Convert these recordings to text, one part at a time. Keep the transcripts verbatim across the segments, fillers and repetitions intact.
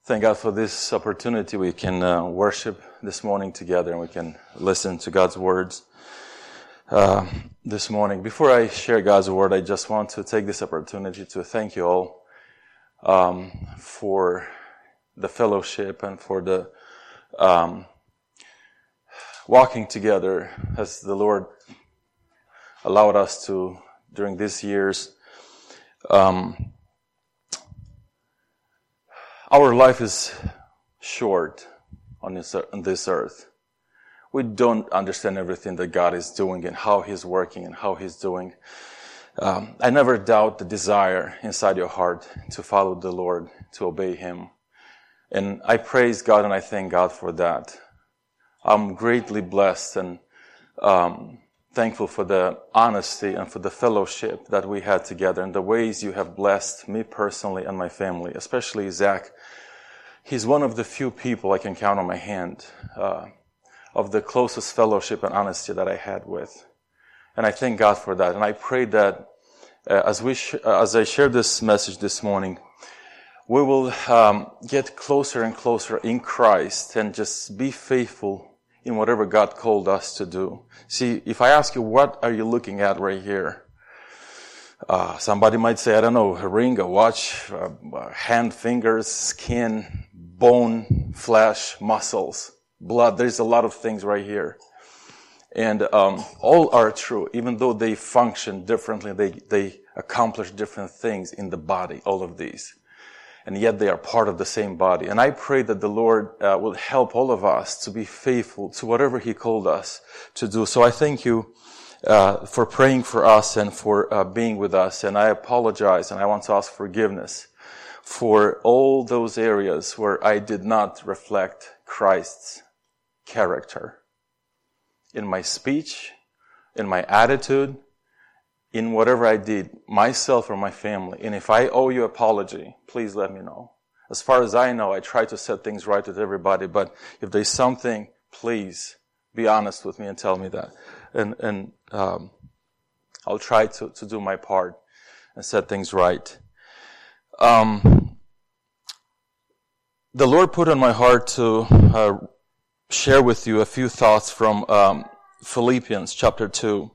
Thank God for this opportunity. We can uh, worship this morning together and we can listen to God's words uh, this morning. Before I share God's word, I just want to take this opportunity to thank you all um, for the fellowship and for the um, walking together as the Lord allowed us to during these years. Um, Our life is short on this, on this earth. We don't understand everything that God is doing and how He's working and how He's doing. Um, I never doubt the desire inside your heart to follow the Lord, to obey Him. And I praise God and I thank God for that. I'm greatly blessed and um, thankful for the honesty and for the fellowship that we had together and the ways you have blessed me personally and my family, especially Zach. He's one of the few people I can count on my hand uh, of the closest fellowship and honesty that I had with. And I thank God for that. And I pray that uh, as we sh- uh, as I share this message this morning, we will um, get closer and closer in Christ and just be faithful in whatever God called us to do. See, if I ask you, what are you looking at right here? Uh, somebody might say, I don't know, a ring, a watch, uh, hand, fingers, skin, bone, flesh, muscles, blood. There's a lot of things right here. And um, all are true, even though they function differently, they, they accomplish different things in the body, all of these. And yet they are part of the same body. And I pray that the Lord uh, will help all of us to be faithful to whatever He called us to do. So I thank you uh, for praying for us and for uh, being with us. And I apologize and I want to ask forgiveness for all those areas where I did not reflect Christ's character in my speech, in my attitude, in whatever I did, myself or my family. And if I owe you apology, please let me know. As far as I know, I try to set things right with everybody, but if there's something, please be honest with me and tell me that. And, and, um, I'll try to, to do my part and set things right. Um, the Lord put on my heart to, uh, share with you a few thoughts from, um, Philippians chapter two.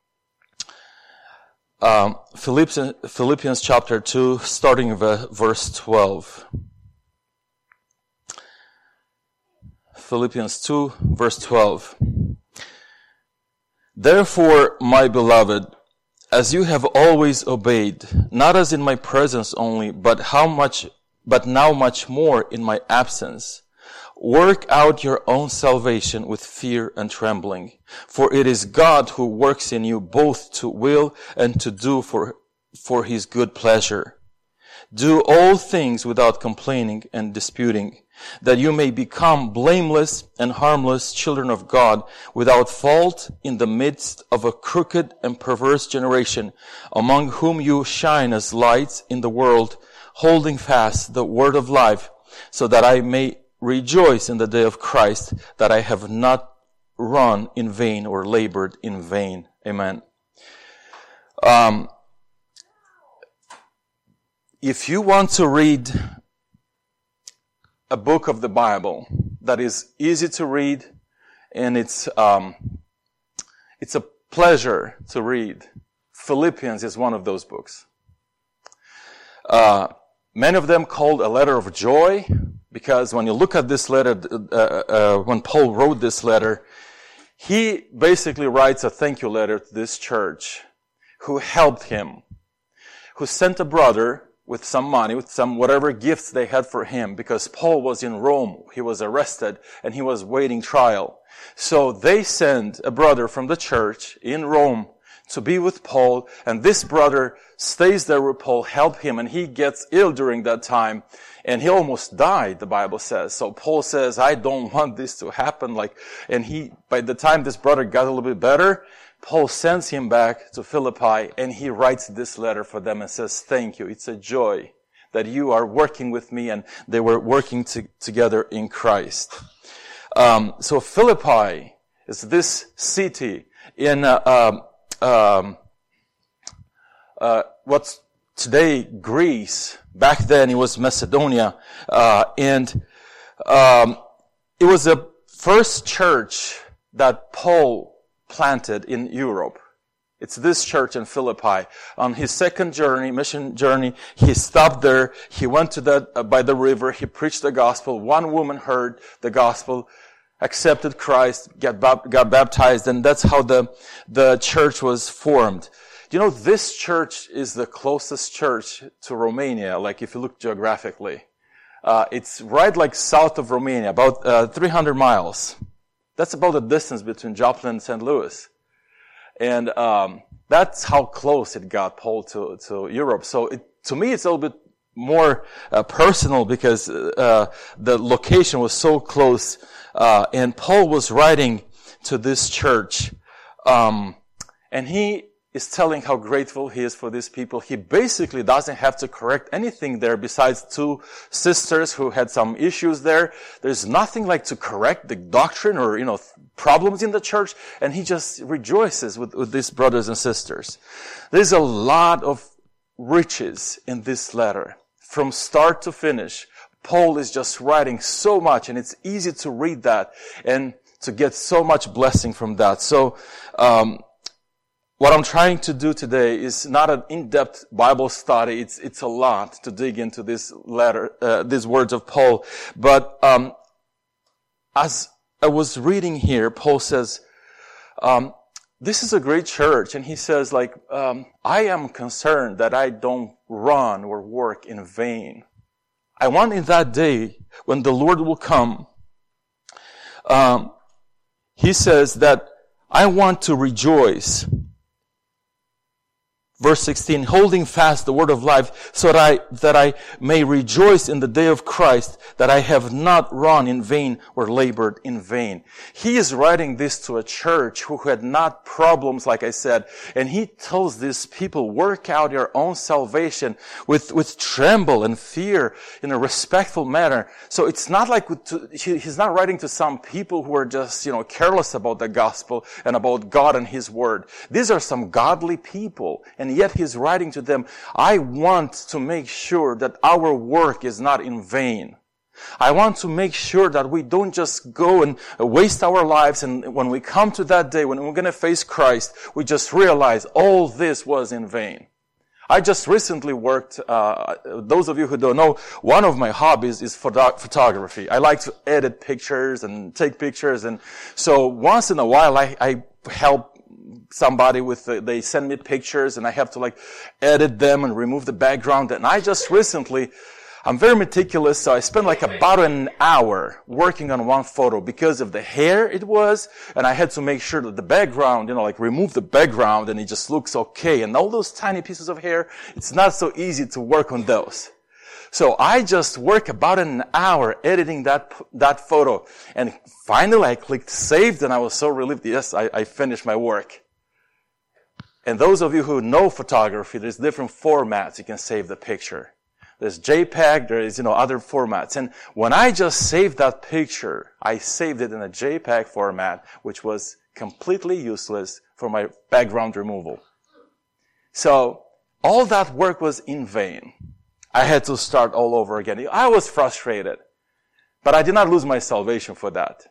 Um, Philippians, Philippians chapter two, starting with verse twelve. Philippians two, verse twelve. Therefore, my beloved, as you have always obeyed, not as in my presence only, but how much, but now much more in my absence, work out your own salvation with fear and trembling. For it is God who works in you both to will and to do for, for His good pleasure. Do all things without complaining and disputing, that you may become blameless and harmless children of God, without fault in the midst of a crooked and perverse generation, among whom you shine as lights in the world, holding fast the word of life, so that I may rejoice in the day of Christ, that I have not run in vain or labored in vain. Amen. Um, if you want to read a book of the Bible that is easy to read and it's um, it's a pleasure to read, Philippians is one of those books. Uh, many of them called a letter of joy. Because when you look at this letter, uh, uh, when Paul wrote this letter, he basically writes a thank you letter to this church who helped him, who sent a brother with some money, with some whatever gifts they had for him, because Paul was in Rome. He was arrested and he was waiting trial. So they sent a brother from the church in Rome to be with Paul, and this brother stays there with Paul, help him, and he gets ill during that time. And he almost died, the Bible says. So Paul says, I don't want this to happen. Like, and he, by the time this brother got a little bit better, Paul sends him back to Philippi and he writes this letter for them and says, thank you. It's a joy that you are working with me, and they were working to, together in Christ. Um, so Philippi is this city in, uh, um, um, uh, what's today Greece. Back then it was Macedonia, uh, and um, it was the first church that Paul planted in Europe. It's this church in Philippi. On his second journey, mission journey, he stopped there. He went to that uh, by the river. He preached the gospel. One woman heard the gospel, accepted Christ, got, bap- got baptized, and that's how the the church was formed. You know, this church is the closest church to Romania. Like if you look geographically, uh, it's right like south of Romania, about uh, three hundred miles. That's about the distance between Joplin and Saint Louis. And um that's how close it got Paul to to Europe. So it, to me, it's a little bit more uh, personal because uh the location was so close. Uh and Paul was writing to this church, um and he is telling how grateful he is for these people. He basically doesn't have to correct anything there besides two sisters who had some issues there. There's nothing like to correct the doctrine or, you know, problems in the church. And he just rejoices with, with these brothers and sisters. There's a lot of riches in this letter. From start to finish, Paul is just writing so much, and it's easy to read that and to get so much blessing from that. So, um, what I'm trying to do today is not an in-depth Bible study. It's it's a lot to dig into this letter, uh, these words of Paul. But um, as I was reading here, Paul says, um, "This is a great church," and he says, "Like um, I am concerned that I don't run or work in vain. I want in that day when the Lord will come." Um, he says that I want to rejoice. Verse sixteen, holding fast the word of life, so that I, that I may rejoice in the day of Christ, that I have not run in vain or labored in vain. He is writing this to a church who had not problems, like I said, and he tells these people, work out your own salvation with, with tremble and fear in a respectful manner. So it's not like, to, he, he's not writing to some people who are just, you know, careless about the gospel and about God and his word. These are some godly people. And yet he's writing to them, I want to make sure that our work is not in vain. I want to make sure that we don't just go and waste our lives, and when we come to that day, when we're going to face Christ, we just realize all this was in vain. I just recently worked, uh, those of you who don't know, one of my hobbies is photo- photography. I like to edit pictures and take pictures, and so once in a while I, I help somebody with, the, they send me pictures and I have to like edit them and remove the background. And I just recently, I'm very meticulous, so I spent like about an hour working on one photo because of the hair it was, and I had to make sure that the background, you know, like remove the background and it just looks okay. And all those tiny pieces of hair, it's not so easy to work on those. So I just worked about an hour editing that that photo. And finally I clicked saved and I was so relieved. Yes, I, I finished my work. And those of you who know photography, there's different formats you can save the picture. There's JPEG, there is, you know, other formats. And when I just saved that picture, I saved it in a JPEG format, which was completely useless for my background removal. So all that work was in vain. I had to start all over again. I was frustrated, but I did not lose my salvation for that.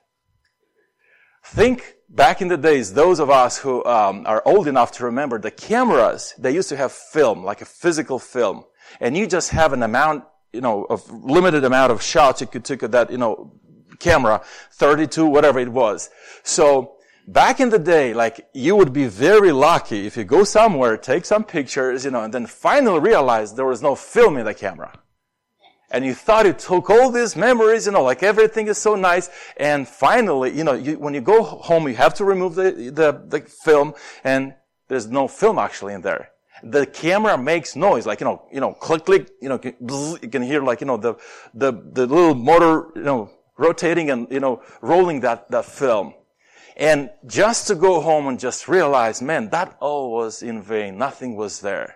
Think back in the days, those of us who um, are old enough to remember the cameras, they used to have film, like a physical film. And you just have an amount, you know, of limited amount of shots you could take of that, you know, camera, thirty-two, whatever it was. So back in the day, like, you would be very lucky if you go somewhere, take some pictures, you know, and then finally realize there was no film in the camera. And you thought it took all these memories, you know, like everything is so nice. And finally, you know, you, when you go home, you have to remove the, the, the film, and there's no film actually in there. The camera makes noise, like, you know, you know, click, click, you know, you can hear like, you know, the, the, the little motor, you know, rotating and, you know, rolling that, that film. And just to go home and just realize, man, that all was in vain. Nothing was there.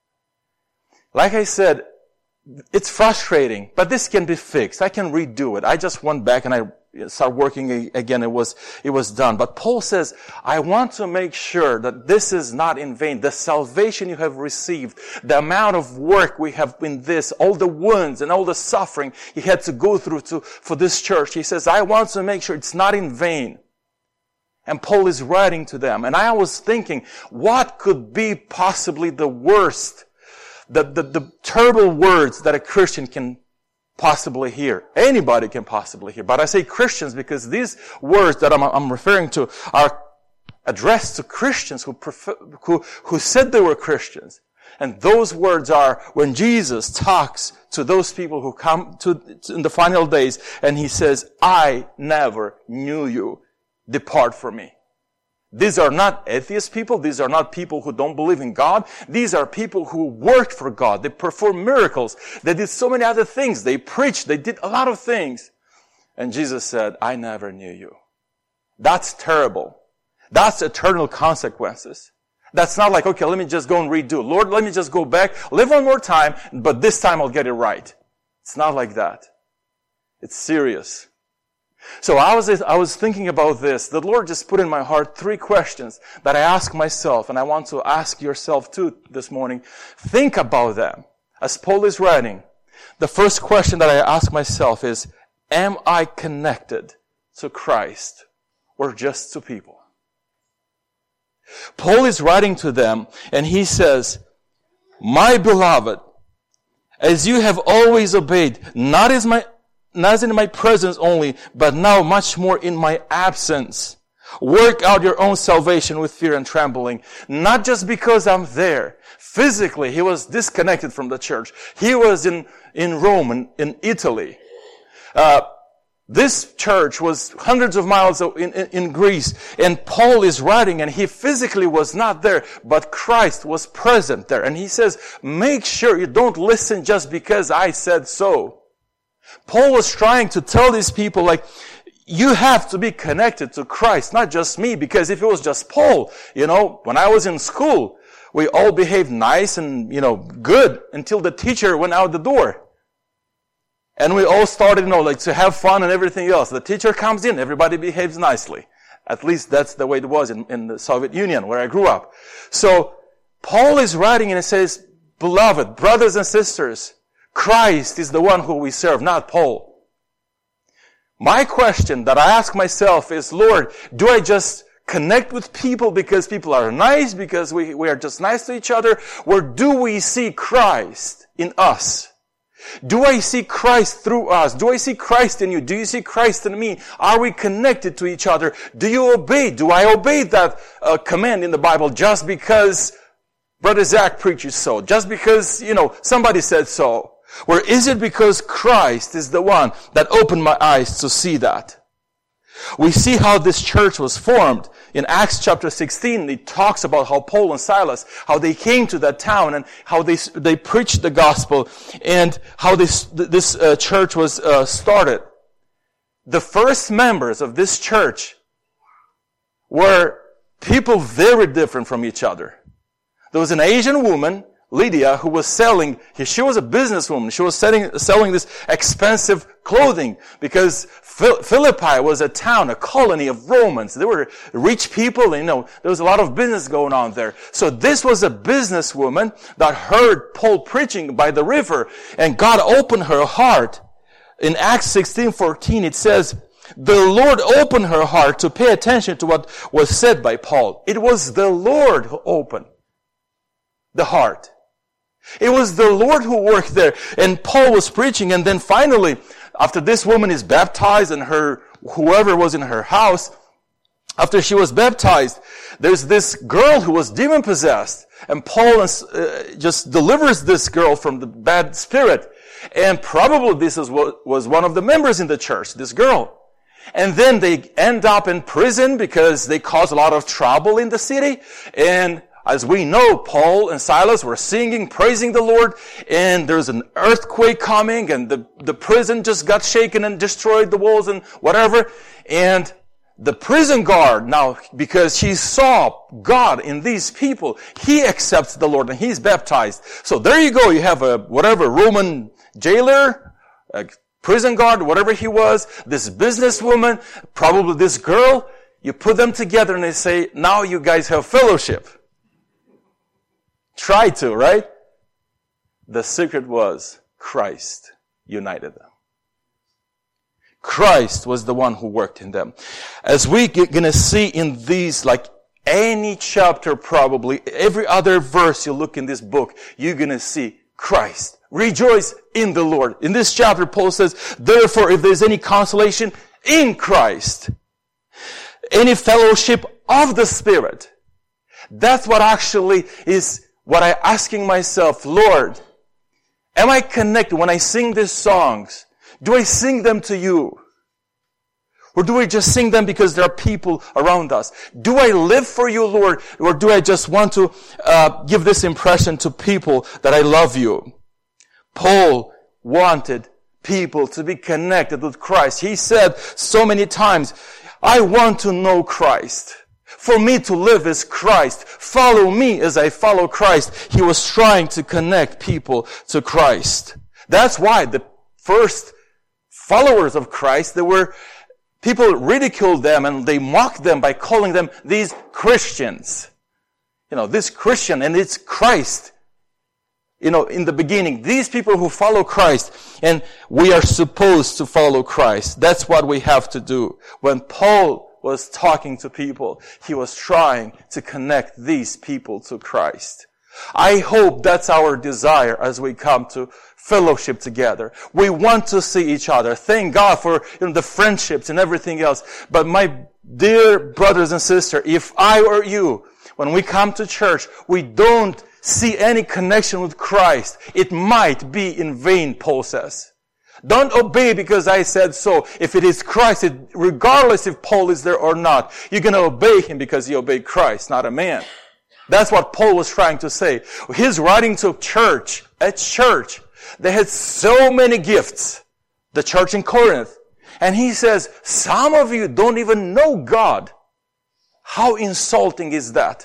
Like I said, it's frustrating, but this can be fixed. I can redo it. I just went back and I start working again, it was, it was done. But Paul says, I want to make sure that this is not in vain. The salvation you have received, the amount of work we have in this, all the wounds and all the suffering he had to go through to, for this church. He says, I want to make sure it's not in vain. And Paul is writing to them. And I was thinking, what could be possibly the worst, the, the, the terrible words that a Christian can possibly hear. Anybody can possibly hear. But I say Christians because these words that I'm, I'm referring to are addressed to Christians who, prefer, who, who said they were Christians. And those words are when Jesus talks to those people who come to, to in the final days and he says, I never knew you. Depart from me. These are not atheist people. These are not people who don't believe in God. These are people who worked for God. They performed miracles. They did so many other things. They preached. They did a lot of things. And Jesus said, I never knew you. That's terrible. That's eternal consequences. That's not like, okay, let me just go and redo. Lord, let me just go back, live one more time, but this time I'll get it right. It's not like that. It's serious. So I was, I was thinking about this. The Lord just put in my heart three questions that I ask myself, and I want to ask yourself too this morning. Think about them. As Paul is writing, the first question that I ask myself is, am I connected to Christ or just to people? Paul is writing to them, and he says, my beloved, as you have always obeyed, not as my Not in my presence only, but now much more in my absence. Work out your own salvation with fear and trembling. Not just because I'm there. Physically, he was disconnected from the church. He was in, in Rome, in, in Italy. Uh, this church was hundreds of miles in, in, in Greece. And Paul is writing, and he physically was not there, but Christ was present there. And he says, make sure you don't listen just because I said so. Paul was trying to tell these people, like, you have to be connected to Christ, not just me, because if it was just Paul, you know, when I was in school, we all behaved nice and, you know, good until the teacher went out the door. And we all started, you know, like to have fun and everything else. The teacher comes in, everybody behaves nicely. At least that's the way it was in, in the Soviet Union, where I grew up. So, Paul is writing and it says, beloved, brothers and sisters, Christ is the one who we serve, not Paul. My question that I ask myself is, Lord, do I just connect with people because people are nice, because we, we are just nice to each other, or do we see Christ in us? Do I see Christ through us? Do I see Christ in you? Do you see Christ in me? Are we connected to each other? Do you obey? Do I obey that uh, command in the Bible just because Brother Zach preaches so? Just because, you know, somebody said so? Or is it because Christ is the one that opened my eyes to see that? We see how this church was formed. In Acts chapter sixteen, it talks about how Paul and Silas, how they came to that town and how they they preached the gospel and how this this uh, church was uh, started. The first members of this church were people very different from each other. There was an Asian woman, Lydia, who was selling, she was a businesswoman. She was selling, selling this expensive clothing because Philippi was a town, a colony of Romans. They were rich people, and, you know, there was a lot of business going on there. So this was a businesswoman that heard Paul preaching by the river, and God opened her heart. In Acts sixteen fourteen, it says, the Lord opened her heart to pay attention to what was said by Paul. It was the Lord who opened the heart. It was the Lord who worked there. And Paul was preaching, and then finally, after this woman is baptized and her, whoever was in her house, after she was baptized, there's this girl who was demon possessed. And Paul uh, just delivers this girl from the bad spirit. And probably this is what was one of the members in the church, this girl. And then they end up in prison because they caused a lot of trouble in the city. And as we know, Paul and Silas were singing, praising the Lord, and there's an earthquake coming, and the, the prison just got shaken and destroyed the walls and whatever. And the prison guard, now, because he saw God in these people, he accepts the Lord and he's baptized. So there you go. You have a, whatever, Roman jailer, uh, prison guard, whatever he was, this businesswoman, probably this girl, you put them together and they say, now you guys have fellowship. Try to, right? The secret was Christ united them. Christ was the one who worked in them. As we're going to see in these, like any chapter probably, every other verse you look in this book, you're going to see Christ. Rejoice in the Lord. In this chapter, Paul says, therefore, if there's any consolation in Christ, any fellowship of the Spirit, that's what actually is what I'm asking myself, Lord, am I connected when I sing these songs? Do I sing them to you? Or do I just sing them because there are people around us? Do I live for you, Lord? Or do I just want to uh, give this impression to people that I love you? Paul wanted people to be connected with Christ. He said so many times, I want to know Christ. For me to live is Christ. Follow me as I follow Christ. He was trying to connect people to Christ. That's why the first followers of Christ, they were, people ridiculed them and they mocked them by calling them these Christians. You know, this Christian, and it's Christ. You know, in the beginning, these people who follow Christ, and we are supposed to follow Christ. That's what we have to do. When Paul was talking to people, he was trying to connect these people to Christ. I hope that's our desire as we come to fellowship together. We want to see each other. Thank God for, you know, the friendships and everything else. But my dear brothers and sisters, if I or you, when we come to church, we don't see any connection with Christ, it might be in vain, Paul says. Don't obey because I said so. If it is Christ, it, regardless if Paul is there or not, you're going to obey him because you obey Christ, not a man. That's what Paul was trying to say. He's writing to church, a church. They had so many gifts, the church in Corinth. And he says, some of you don't even know God. How insulting is that?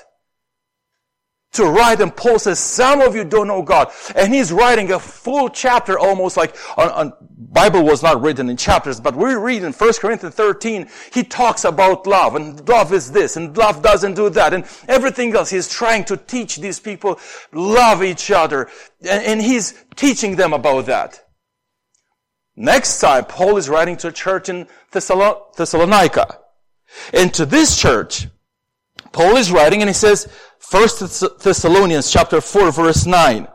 To write, and Paul says, some of you don't know God. And he's writing a full chapter, almost like, on, on Bible was not written in chapters, but we read in First Corinthians thirteen, he talks about love, and love is this, and love doesn't do that, and everything else. He's trying to teach these people, love each other, and, and he's teaching them about that. Next time, Paul is writing to a church in Thessalonica. And to this church, Paul is writing, and he says, First Thessalonians chapter four, verse nine.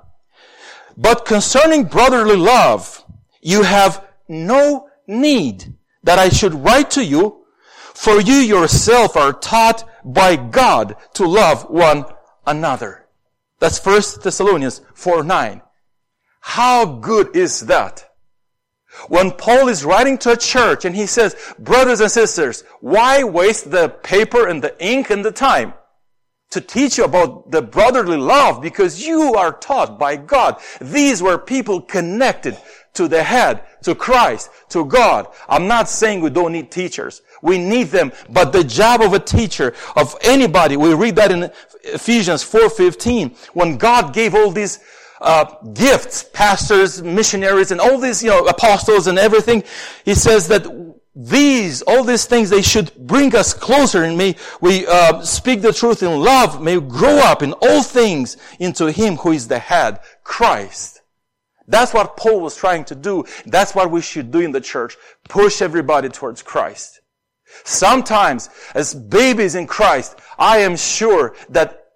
But concerning brotherly love, you have no need that I should write to you, for you yourself are taught by God to love one another. That's First Thessalonians four nine. How good is that? When Paul is writing to a church and he says, brothers and sisters, why waste the paper and the ink and the time to teach you about the brotherly love? Because you are taught by God. These were people connected to the head, to Christ, to God. I'm not saying we don't need teachers. We need them. But the job of a teacher, of anybody, we read that in Ephesians four fifteen, when God gave all these Uh, gifts, pastors, missionaries, and all these, you know, apostles and everything. He says that these, all these things, they should bring us closer, and may we uh, speak the truth in love, may we grow up in all things into Him who is the head, Christ. That's what Paul was trying to do. That's what we should do in the church. Push everybody towards Christ. Sometimes, as babies in Christ, I am sure that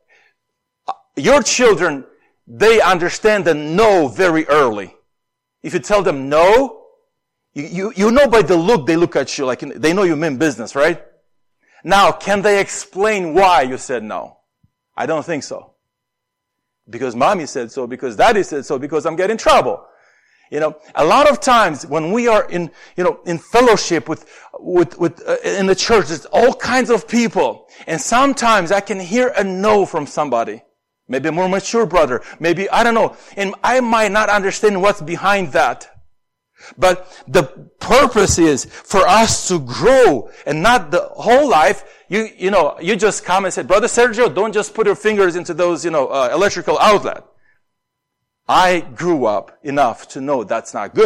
your children, they understand the no very early. If you tell them no, you, you, you know by the look they look at you, like they know you mean business, right? Now, can they explain why you said no? I don't think so. Because mommy said so, because daddy said so, because I'm getting in trouble. You know, a lot of times when we are in, you know, in fellowship with, with, with, uh, in the church, there's all kinds of people. And sometimes I can hear a no from somebody. Maybe a more mature brother. Maybe, I don't know. And I might not understand what's behind that. But the purpose is for us to grow and not the whole life. You, you know, you just come and say, Brother Sergio, don't just put your fingers into those, you know, uh, electrical outlet. I grew up enough to know that's not good.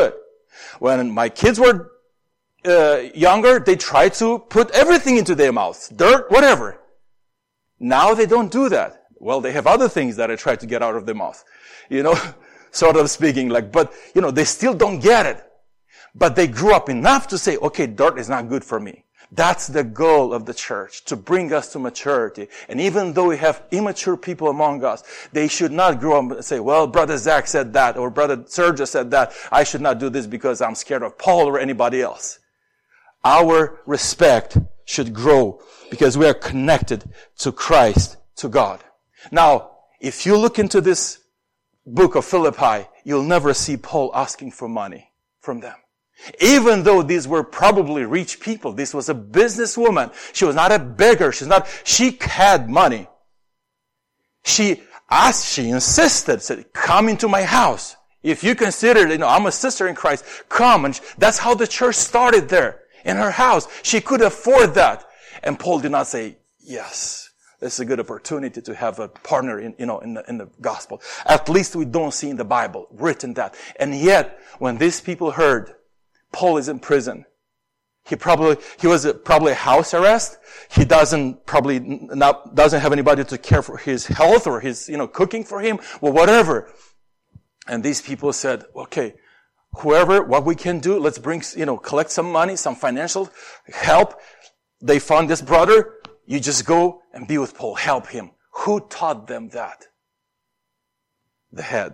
When my kids were uh, younger, they tried to put everything into their mouths. Dirt, whatever. Now they don't do that. Well, they have other things that I try to get out of their mouth. You know, sort of speaking like, but, you know, they still don't get it. But they grew up enough to say, okay, dirt is not good for me. That's the goal of the church, to bring us to maturity. And even though we have immature people among us, they should not grow up and say, well, Brother Zach said that, or Brother Sergio said that. I should not do this because I'm scared of Paul or anybody else. Our respect should grow because we are connected to Christ, to God. Now, if you look into this book of Philippi, you'll never see Paul asking for money from them. Even though these were probably rich people, this was a businesswoman. She was not a beggar. She's not, she had money. She asked, she insisted, said, come into my house. If you consider, you know, I'm a sister in Christ, come. And that's how the church started there, in her house. She could afford that. And Paul did not say, yes, this is a good opportunity to have a partner in, you know, in the, in the gospel. At least we don't see in the Bible written that. And yet, when these people heard Paul is in prison, he probably, he was a, probably a house arrest. He doesn't, probably not, doesn't have anybody to care for his health or his, you know, cooking for him or whatever. And these people said, okay, whoever, what we can do, let's bring, you know, collect some money, some financial help. They found this brother. You just go and be with Paul. Help him. Who taught them that? The head.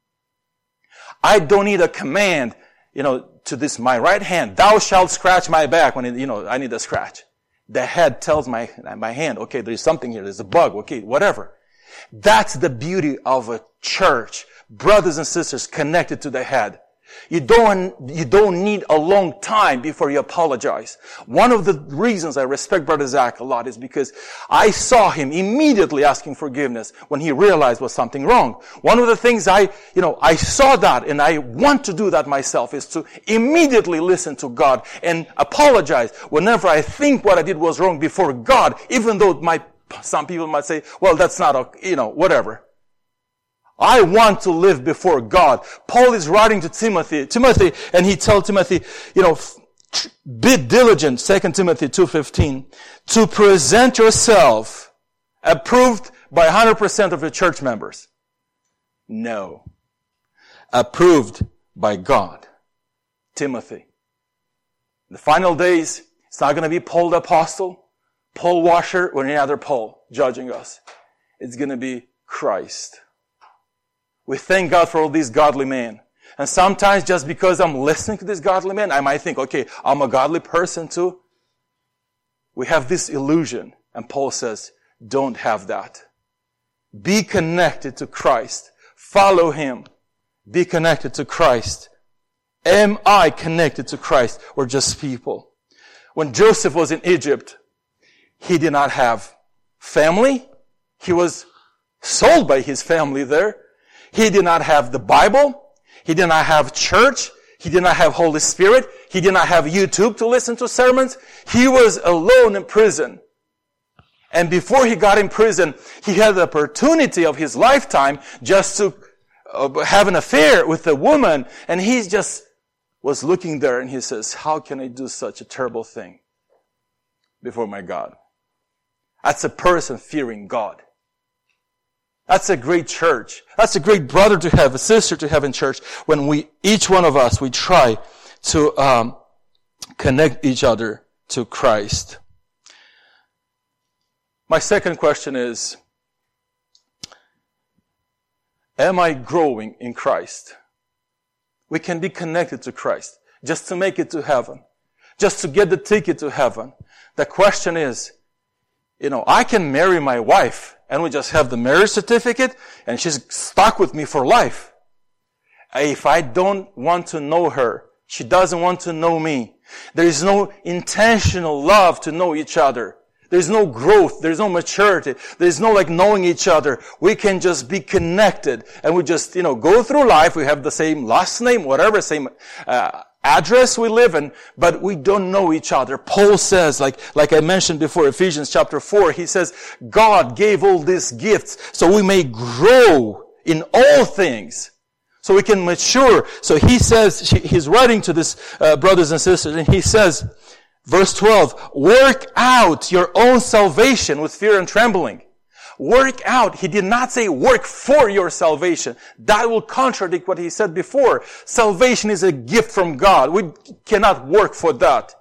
I don't need a command, you know, to this, my right hand, thou shalt scratch my back when, it, you know, I need a scratch. The head tells my, my hand, okay, there's something here, there's a bug, okay, whatever. That's the beauty of a church. Brothers and sisters connected to the head. You don't, you don't need a long time before you apologize. One of the reasons I respect Brother Zach a lot is because I saw him immediately asking forgiveness when he realized was something wrong. One of the things I, you know, I saw that and I want to do that myself is to immediately listen to God and apologize whenever I think what I did was wrong before God, even though my, some people might say, well, that's not a, you know, whatever. I want to live before God. Paul is writing to Timothy, Timothy, and he tells Timothy, you know, be diligent, Second Timothy two fifteen, to present yourself approved by one hundred percent of your church members. No. Approved by God. Timothy. In the final days, it's not going to be Paul the apostle, Paul washer, or any other Paul judging us. It's going to be Christ. We thank God for all these godly men. And sometimes just because I'm listening to these godly men, I might think, okay, I'm a godly person too. We have this illusion. And Paul says, don't have that. Be connected to Christ. Follow Him. Be connected to Christ. Am I connected to Christ or just people? When Joseph was in Egypt, he did not have family. He was sold by his family there. He did not have the Bible. He did not have church. He did not have Holy Spirit. He did not have YouTube to listen to sermons. He was alone in prison. And before he got in prison, he had the opportunity of his lifetime just to uh, have an affair with a woman. And he just was looking there and he says, how can I do such a terrible thing before my God? That's a person fearing God. That's a great church. That's a great brother to have, a sister to have in church. When we, each one of us, we try to um, connect each other to Christ. My second question is, am I growing in Christ? We can be connected to Christ just to make it to heaven, just to get the ticket to heaven. The question is, you know, I can marry my wife and we just have the marriage certificate and she's stuck with me for life. If I don't want to know her, she doesn't want to know me. There is no intentional love to know each other. There's no growth. There's no maturity. There's no like knowing each other. We can just be connected and we just, you know, go through life. We have the same last name, whatever, same uh, address we live in, but we don't know each other. Paul says, like, like I mentioned before, Ephesians chapter four, he says, God gave all these gifts so we may grow in all things. so we can mature. So he says, he's writing to this uh, brothers and sisters, and he says, verse twelve, work out your own salvation with fear and trembling. Work out. He did not say work for your salvation. That will contradict what he said before. Salvation is a gift from God. We cannot work for that.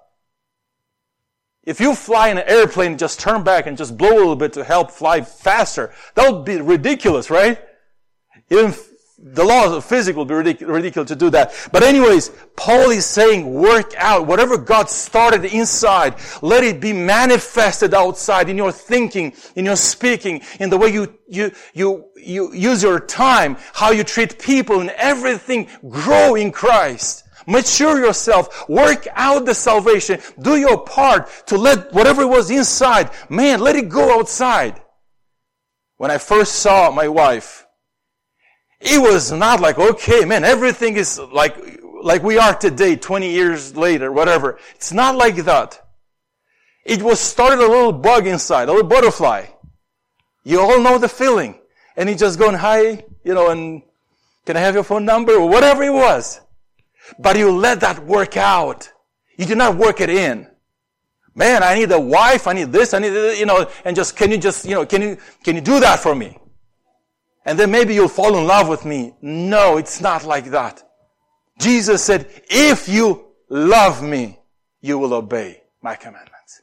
If you fly in an airplane and just turn back and just blow a little bit to help fly faster, that would be ridiculous, right? Even the laws of physics will be ridic- ridiculous to do that. But anyways, Paul is saying work out. Whatever God started inside, let it be manifested outside in your thinking, in your speaking, in the way you, you, you, you use your time, how you treat people, and everything. Grow in Christ. Mature yourself. Work out the salvation. Do your part to let whatever was inside, man, let it go outside. When I first saw my wife, it was not like, okay, man, everything is like, like we are today, twenty years later, whatever. It's not like that. It was started a little bug inside, a little butterfly. You all know the feeling. And he just going, hi, you know, and can I have your phone number? Or whatever it was. But you let that work out. You do not work it in. Man, I need a wife, I need this, I need, you know, and just, can you just, you know, can you, can you do that for me? And then maybe you'll fall in love with me. No, it's not like that. Jesus said, if you love me, you will obey my commandments.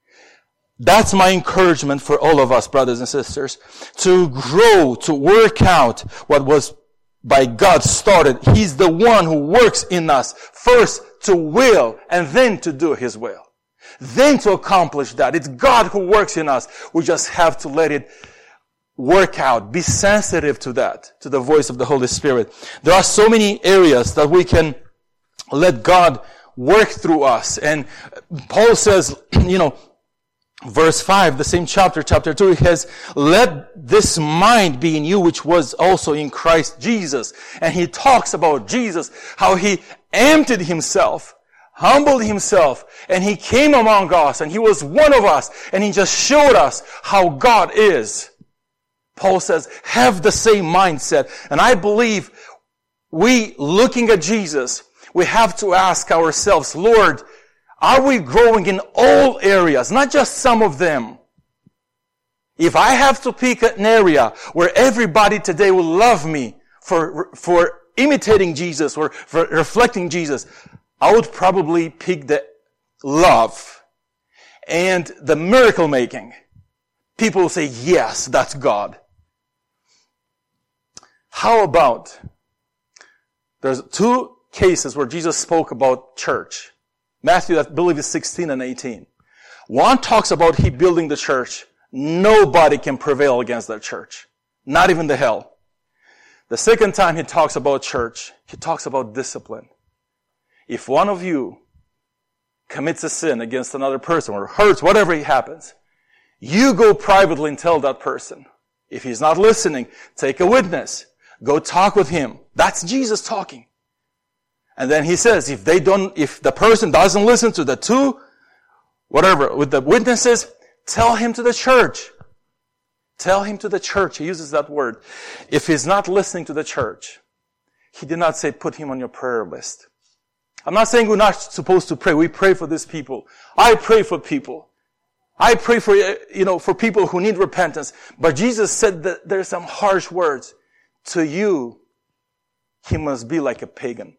That's my encouragement for all of us, brothers and sisters, to grow, to work out what was by God started. He's the one who works in us first to will and then to do His will. Then to accomplish that. It's God who works in us. We just have to let it work out. Be sensitive to that, to the voice of the Holy Spirit. There are so many areas that we can let God work through us. And Paul says, you know, verse five, the same chapter, chapter two, he has, let this mind be in you, which was also in Christ Jesus. And he talks about Jesus, how he emptied himself, humbled himself, and he came among us, and he was one of us, and he just showed us how God is. Paul says, have the same mindset. And I believe we, looking at Jesus, we have to ask ourselves, Lord, are we growing in all areas, not just some of them? If I have to pick an area where everybody today will love me for, for imitating Jesus or for reflecting Jesus, I would probably pick the love and the miracle making. People will say, yes, that's God. How about, there's two cases where Jesus spoke about church. Matthew, I believe, is sixteen and eighteen. One talks about he building the church. Nobody can prevail against that church. Not even the hell. The second time he talks about church, he talks about discipline. If one of you commits a sin against another person or hurts, whatever happens, you go privately and tell that person. If he's not listening, take a witness. Go talk with him. That's Jesus talking. And then he says, if they don't, if the person doesn't listen to the two, whatever, with the witnesses, tell him to the church. Tell him to the church. He uses that word. If he's not listening to the church, he did not say put him on your prayer list. I'm not saying we're not supposed to pray. We pray for these people. I pray for people. I pray for, you know, for people who need repentance. But Jesus said that there's some harsh words. To you, he must be like a pagan.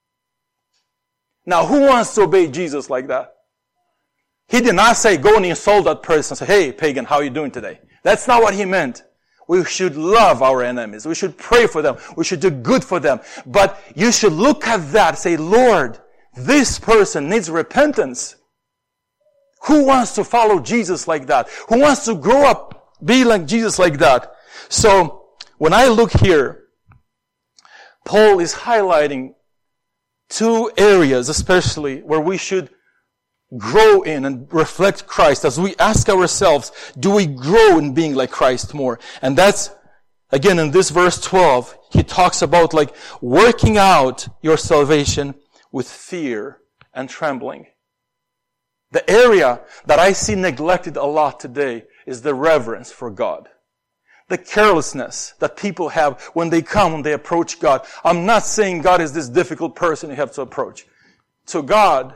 Now, who wants to obey Jesus like that? He did not say, go and insult that person and say, hey, pagan, how are you doing today? That's not what he meant. We should love our enemies. We should pray for them. We should do good for them. But you should look at that and say, Lord, this person needs repentance. Who wants to follow Jesus like that? Who wants to grow up, be like Jesus like that? So, when I look here, Paul is highlighting two areas especially where we should grow in and reflect Christ as we ask ourselves, do we grow in being like Christ more? And that's, again, in this verse twelve, he talks about like working out your salvation with fear and trembling. The area that I see neglected a lot today is the reverence for God. The carelessness that people have when they come, when they approach God. I'm not saying God is this difficult person you have to approach. To God,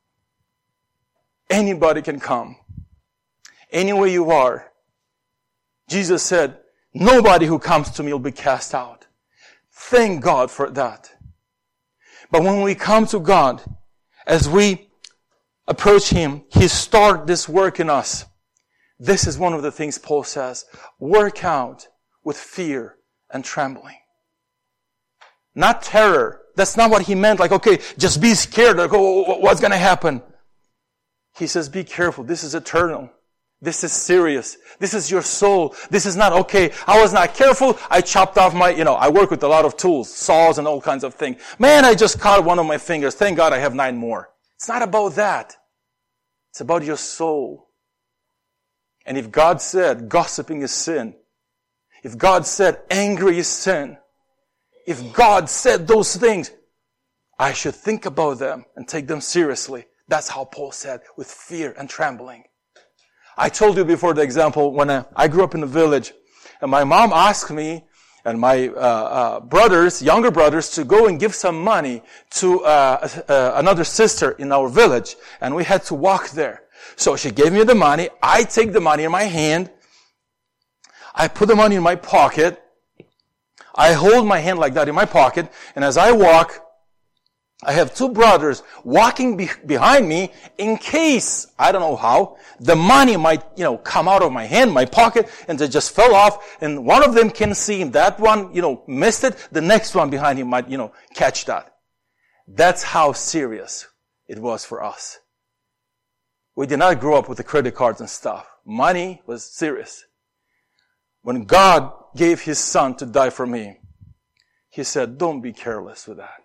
anybody can come. Any way you are. Jesus said, nobody who comes to me will be cast out. Thank God for that. But when we come to God, as we approach Him, He starts this work in us. This is one of the things Paul says. Work out with fear and trembling. Not terror. That's not what he meant. Like, okay, just be scared. Like, oh, what's going to happen? He says, be careful. This is eternal. This is serious. This is your soul. This is not, okay, I was not careful. I chopped off my, you know, I work with a lot of tools, saws and all kinds of things. Man, I just cut one of my fingers. Thank God I have nine more. It's not about that. It's about your soul. And if God said gossiping is sin, if God said angry is sin, if God said those things, I should think about them and take them seriously. That's how Paul said, with fear and trembling. I told you before the example when I, I grew up in the village, and my mom asked me and my uh, uh, brothers, younger brothers, to go and give some money to uh, uh, another sister in our village, and we had to walk there. So she gave me the money. I take the money in my hand. I put the money in my pocket. I hold my hand like that in my pocket. And as I walk, I have two brothers walking be- behind me in case, I don't know how, the money might, you know, come out of my hand, my pocket, and they just fell off. And one of them can see him. That one, you know, missed it. The next one behind him might, you know, catch that. That's how serious it was for us. We did not grow up with the credit cards and stuff. Money was serious. When God gave His Son to die for me, He said, don't be careless with that.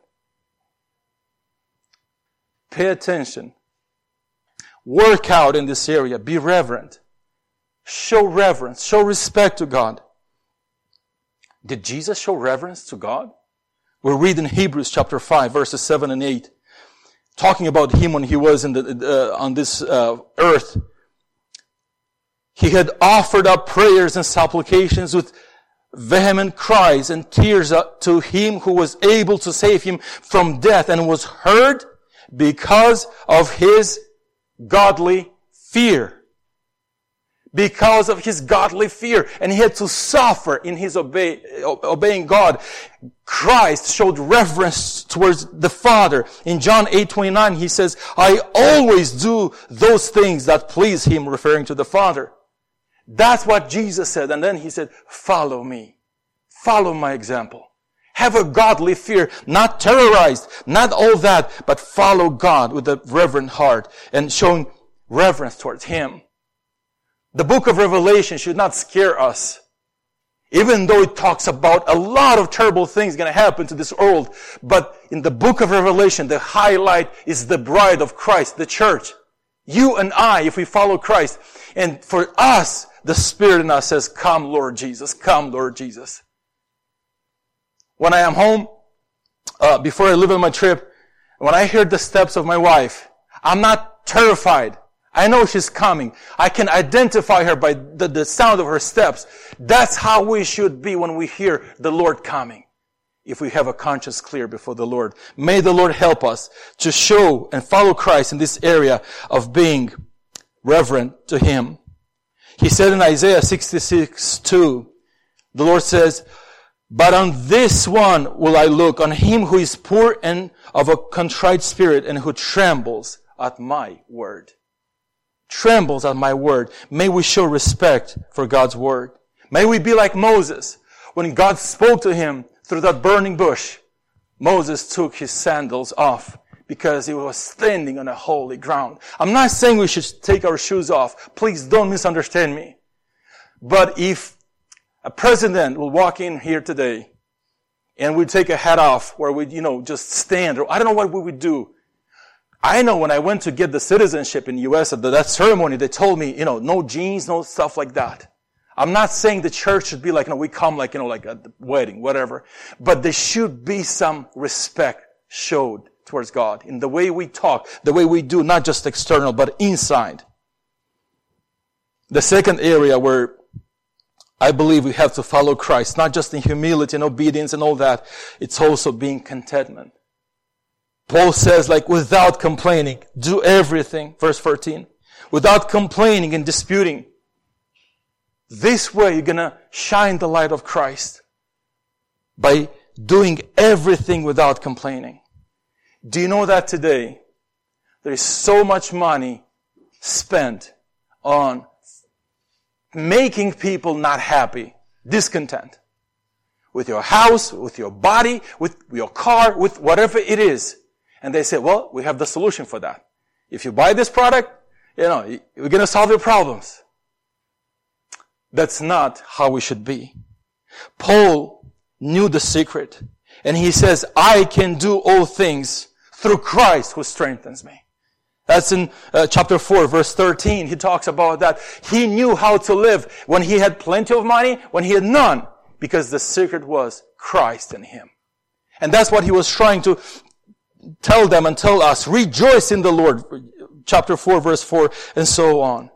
Pay attention. Work out in this area. Be reverent. Show reverence. Show respect to God. Did Jesus show reverence to God? We read in Hebrews chapter five, verses seven and eight. Talking about Him when He was in the, uh, on this uh, earth. He had offered up prayers and supplications with vehement cries and tears to Him who was able to save Him from death, and was heard because of His godly fear. Because of His godly fear. And He had to suffer in His obey, obeying God. Christ showed reverence towards the Father. In John eight twenty-nine, He says, I always do those things that please Him, referring to the Father. That's what Jesus said. And then He said, follow me. Follow my example. Have a godly fear, not terrorized, not all that, but follow God with a reverent heart and showing reverence towards Him. The book of Revelation should not scare us. Even though it talks about a lot of terrible things going to happen to this world. But in the book of Revelation, the highlight is the bride of Christ, the church. You and I, if we follow Christ. And for us, the Spirit in us says, come Lord Jesus, come Lord Jesus. When I am home, uh, before I leave on my trip, when I hear the steps of my wife, I'm not terrified. I know she's coming. I can identify her by the, the sound of her steps. That's how we should be when we hear the Lord coming. If we have a conscience clear before the Lord. May the Lord help us to show and follow Christ in this area of being reverent to Him. He said in Isaiah sixty-six two, the Lord says, but on this one will I look, on him who is poor and of a contrite spirit, and who trembles at my word. Trembles at my word. May we show respect for God's word. May we be like Moses. When God spoke to him through that burning bush, Moses took his sandals off because he was standing on a holy ground. I'm not saying we should take our shoes off. Please don't misunderstand me. But if a president will walk in here today and we take a hat off where we, you know, just stand, or I don't know what we would do. I know when I went to get the citizenship in the U S at that ceremony, they told me, you know, no jeans, no stuff like that. I'm not saying the church should be like, you know, we come like, you know, like at the wedding, whatever. But there should be some respect showed towards God in the way we talk, the way we do, not just external, but inside. The second area where I believe we have to follow Christ, not just in humility and obedience and all that. It's also being contentment. Paul says, like, without complaining, do everything, verse fourteen, without complaining and disputing. This way you're gonna shine the light of Christ by doing everything without complaining. Do you know that today there is so much money spent on making people not happy, discontent? With your house, with your body, with your car, with whatever it is. And they say, well, we have the solution for that. If you buy this product, you know, we're going to solve your problems. That's not how we should be. Paul knew the secret. And he says, I can do all things through Christ who strengthens me. That's in uh, chapter four, verse thirteen. He talks about that. He knew how to live when he had plenty of money, when he had none, because the secret was Christ in him. And that's what he was trying to tell them and tell us. Rejoice in the Lord. Chapter four, verse four, and so on.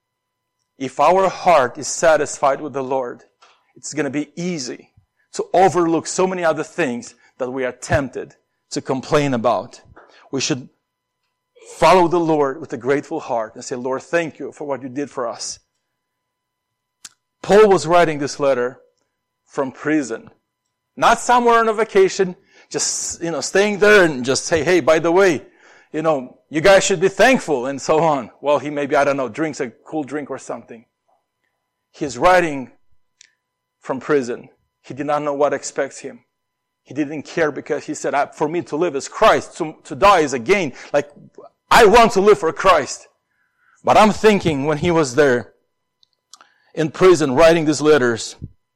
If our heart is satisfied with the Lord, it's going to be easy to overlook so many other things that we are tempted to complain about. We should follow the Lord with a grateful heart and say, Lord, thank you for what you did for us. Paul was writing this letter from prison. Not somewhere on a vacation, just, you know, staying there and just say, hey, by the way, you know, you guys should be thankful and so on. Well, he maybe, I don't know, drinks a cool drink or something. He's writing from prison. He did not know what expects him. He didn't care because he said, for me to live is Christ, to, to die is a gain. Like, I want to live for Christ. But I'm thinking when he was there in prison writing these letters,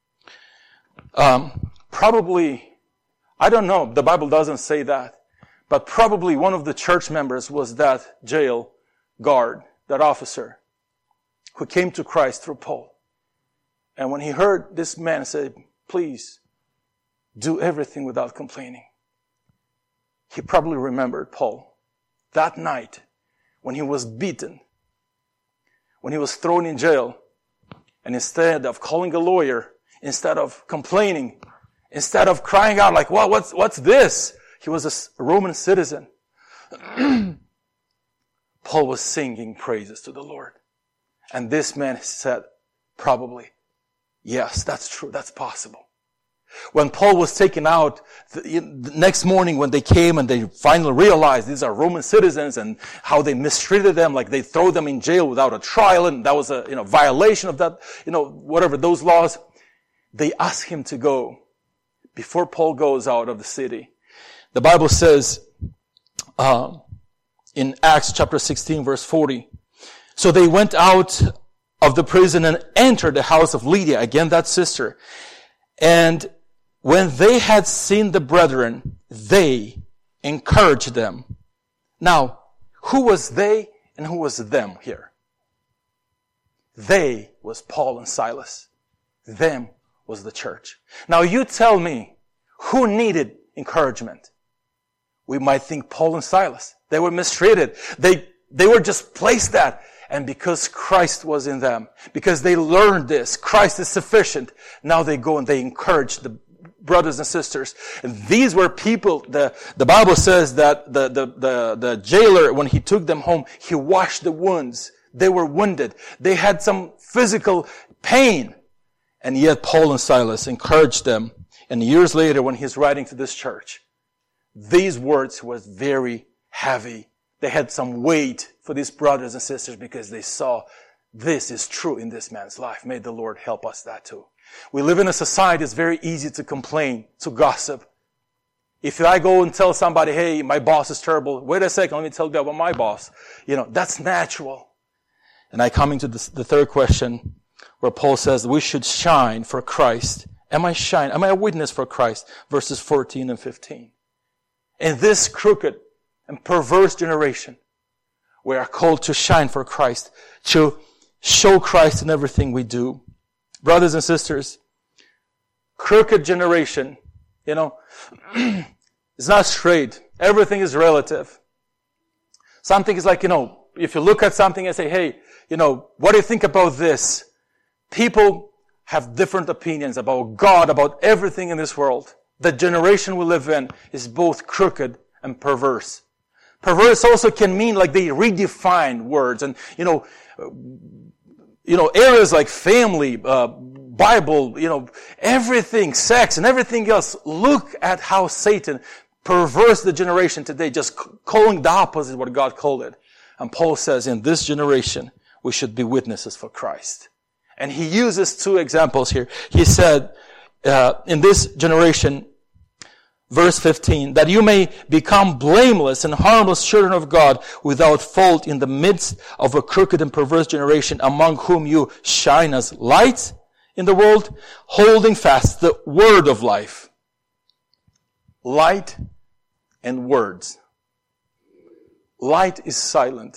um, probably, I don't know, the Bible doesn't say that, but probably one of the church members was that jail guard, that officer, who came to Christ through Paul. And when he heard this man say, please, do everything without complaining, he probably remembered Paul. That night, when he was beaten, when he was thrown in jail, and instead of calling a lawyer, instead of complaining, instead of crying out like, well, what's, what's this? He was a Roman citizen. Paul was singing praises to the Lord. And this man said, probably, yes, that's true, that's possible. When Paul was taken out, the next morning when they came and they finally realized these are Roman citizens and how they mistreated them, like they throw them in jail without a trial, and that was a, you know, violation of that, you know, whatever, those laws. They asked him to go before Paul goes out of the city. The Bible says, um, in Acts chapter sixteen, verse forty, so they went out of the prison and entered the house of Lydia, again that sister, and when they had seen the brethren, they encouraged them. Now, who was they and who was them here? They was Paul and Silas. Them was the church. Now you tell me, who needed encouragement? We might think Paul and Silas. They were mistreated. They, they were just placed that. And because Christ was in them, because they learned this, Christ is sufficient, now they go and they encourage the brothers and sisters. And these were people, the, the Bible says that the, the, the, the jailer, when he took them home, he washed the wounds. They were wounded. They had some physical pain. And yet Paul and Silas encouraged them. And years later, when he's writing to this church, these words was very heavy. They had some weight for these brothers and sisters because they saw this is true in this man's life. May the Lord help us that too. We live in a society, it's very easy to complain, to gossip. If I go and tell somebody, hey, my boss is terrible, wait a second, let me tell you about my boss. You know, that's natural. And I come into this, the third question where Paul says we should shine for Christ. Am I shine? Am I a witness for Christ? Verses fourteen and fifteen. In this crooked and perverse generation, we are called to shine for Christ, to show Christ in everything we do. Brothers and sisters, crooked generation, you know, it's not straight. Everything is relative. Something is like, you know, if you look at something and say, hey, you know, what do you think about this? People have different opinions about God, about everything in this world. The generation we live in is both crooked and perverse. Perverse also can mean like they redefine words, and you know, you know areas like family, uh, Bible, you know, everything, sex, and everything else. Look at how Satan perverse the generation today, just calling the opposite what God called it. And Paul says, in this generation, we should be witnesses for Christ. And he uses two examples here. He said, uh, in this generation, verse fifteen, that you may become blameless and harmless children of God without fault in the midst of a crooked and perverse generation, among whom you shine as lights in the world, holding fast the word of life. Light and words. Light is silent.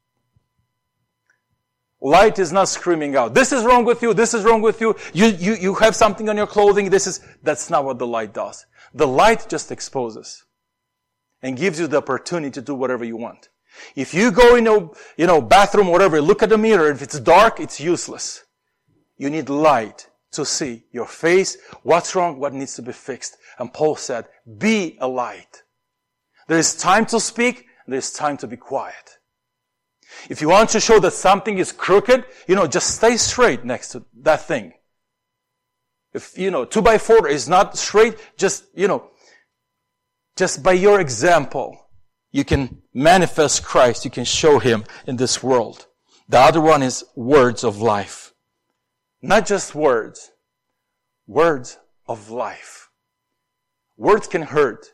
Light is not screaming out, this is wrong with you, this is wrong with you, you, you, you have something on your clothing, this is, that's not what the light does. The light just exposes and gives you the opportunity to do whatever you want. If you go in a, you know, bathroom, whatever, look at the mirror, if it's dark, it's useless. You need light to see your face, what's wrong, what needs to be fixed. And Paul said, be a light. There is time to speak, there is time to be quiet. If you want to show that something is crooked, you know, just stay straight next to that thing. If, you know, two by four is not straight, just, you know, just by your example, you can manifest Christ, you can show Him in this world. The other one is words of life. Not just words, words of life. Words can hurt.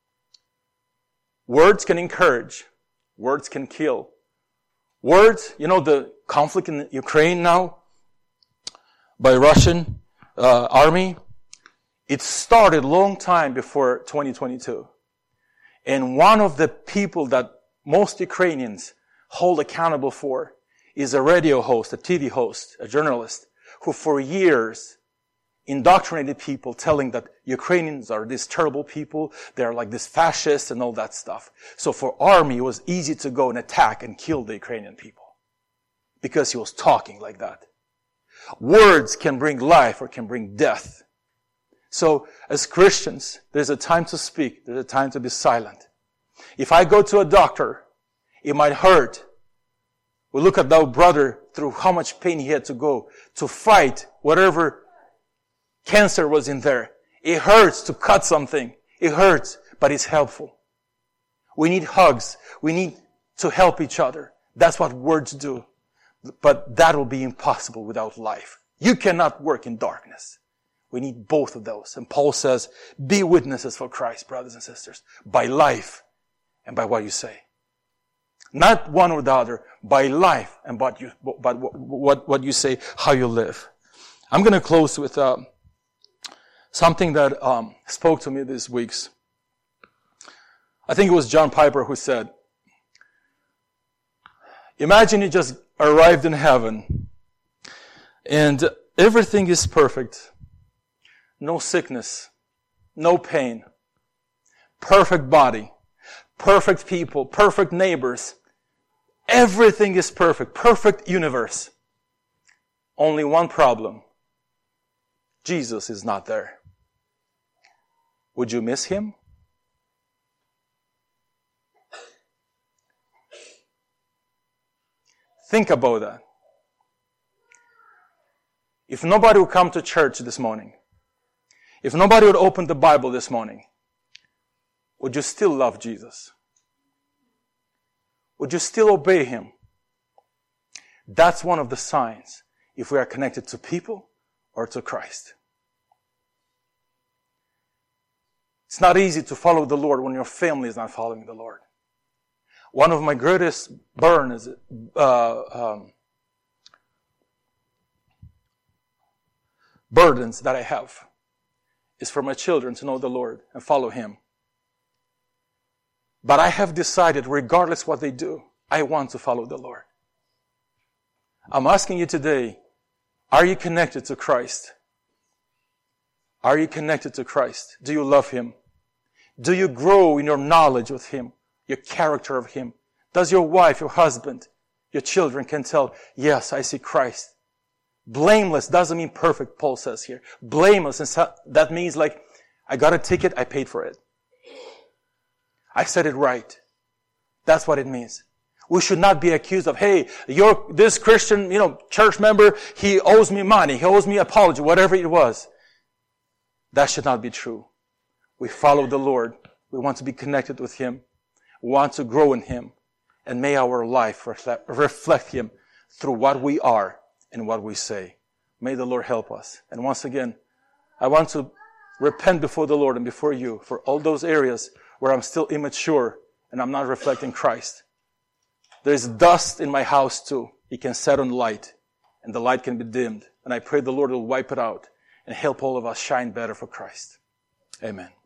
Words can encourage. Words can kill. Words, you know, the conflict in Ukraine now by Russian uh, army, it started a long time before twenty twenty-two. And one of the people that most Ukrainians hold accountable for is a radio host, a T V host, a journalist, who for years indoctrinated people telling that Ukrainians are these terrible people, they're like this fascists and all that stuff. So for army, it was easy to go and attack and kill the Ukrainian people because he was talking like that. Words can bring life or can bring death. So as Christians, there's a time to speak, there's a time to be silent. If I go to a doctor, it might hurt. We look at our brother through how much pain he had to go to fight whatever cancer was in there. It hurts to cut something. It hurts, but it's helpful. We need hugs. We need to help each other. That's what words do. But that will be impossible without life. You cannot work in darkness. We need both of those. And Paul says, be witnesses for Christ, brothers and sisters, by life and by what you say. Not one or the other, by life and by, you, by what, what you say, how you live. I'm going to close with uh, something that um, spoke to me these weeks. I think it was John Piper who said, imagine you just arrived in heaven and everything is perfect. No sickness, no pain, perfect body, perfect people, perfect neighbors. Everything is perfect, perfect universe. Only one problem. Jesus is not there. Would you miss Him? Think about that. If nobody would come to church this morning, if nobody would open the Bible this morning, would you still love Jesus? Would you still obey Him? That's one of the signs if we are connected to people or to Christ. It's not easy to follow the Lord when your family is not following the Lord. One of my greatest burdens, uh, um, burdens that I have is for my children to know the Lord and follow Him. But I have decided, regardless what they do, I want to follow the Lord. I'm asking you today, are you connected to Christ? Are you connected to Christ? Do you love Him? Do you grow in your knowledge of Him, your character of Him? Does your wife, your husband, your children can tell, yes, I see Christ. Blameless doesn't mean perfect, Paul says here. Blameless, and so, that means like, I got a ticket, I paid for it. I said it right. That's what it means. We should not be accused of, hey, you're this Christian, you know, church member, he owes me money, he owes me apology, whatever it was. That should not be true. We follow the Lord. We want to be connected with Him. We want to grow in Him. And may our life reflect, reflect Him through what we are and what we say. May the Lord help us. And once again, I want to repent before the Lord and before you for all those areas where I'm still immature and I'm not reflecting Christ. There's dust in my house too. It can set on light, and the light can be dimmed. And I pray the Lord will wipe it out and help all of us shine better for Christ. Amen.